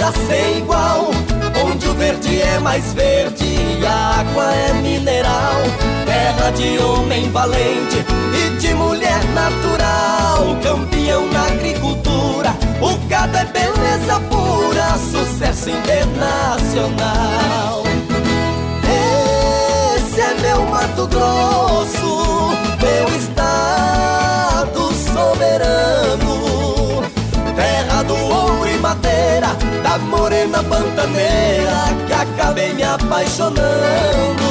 terra sem igual, onde o verde é mais verde e a água é mineral. Terra de homem valente e de mulher natural, campeão na agricultura, o gado é beleza pura, sucesso internacional. Esse é meu Mato Grosso, meu estado soberano, terra do ouro e madeira, da morena pantaneira que acabei me apaixonando.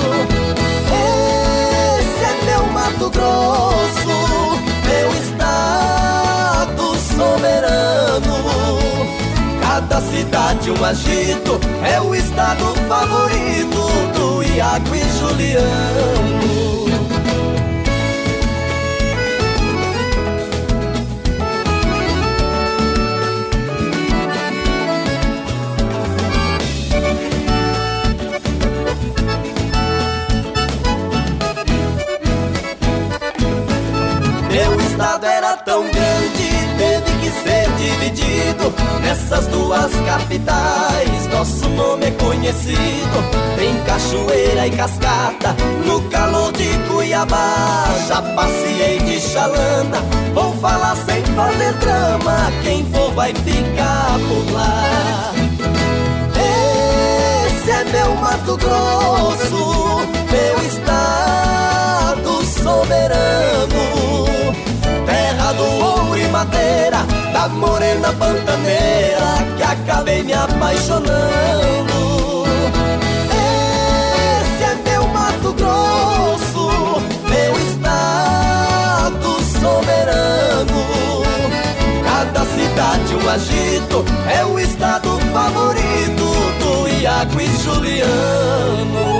Esse é meu Mato Grosso, meu estado soberano, cada cidade um agito, é o estado favorito do Iago e Juliano. Meu estado era tão grande, teve que ser dividido nessas duas capitais. Nosso nome é conhecido, tem cachoeira e cascata no calor de Cuiabá. Já passeei de chalana, vou falar sem fazer drama, quem for vai ficar por lá. Esse é meu Mato Grosso, meu estado soberano, terra do ouro e madeira, da morena pantaneira que acabei me apaixonando. Esse é meu Mato Grosso, meu estado soberano, cada cidade um agito, é o estado favorito do Iago e Juliano.